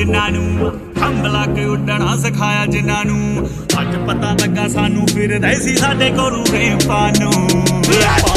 ਜਿਨ੍ਹਾਂ ਨੂੰ ਖੰਭ ਲਾ ਕੇ ਉੱਡਣਾ ਸਿਖਾਇਆ ਜਿਨ੍ਹਾਂ ਨੂੰ ਅੱਜ ਪਤਾ ਲੱਗਾ ਸਾਨੂੰ ਫਿਰਦੇ ਸੀ ਸਾਡੇ ਕੋਲੋਂ ਰੇਪਾਂ ਨੂੰ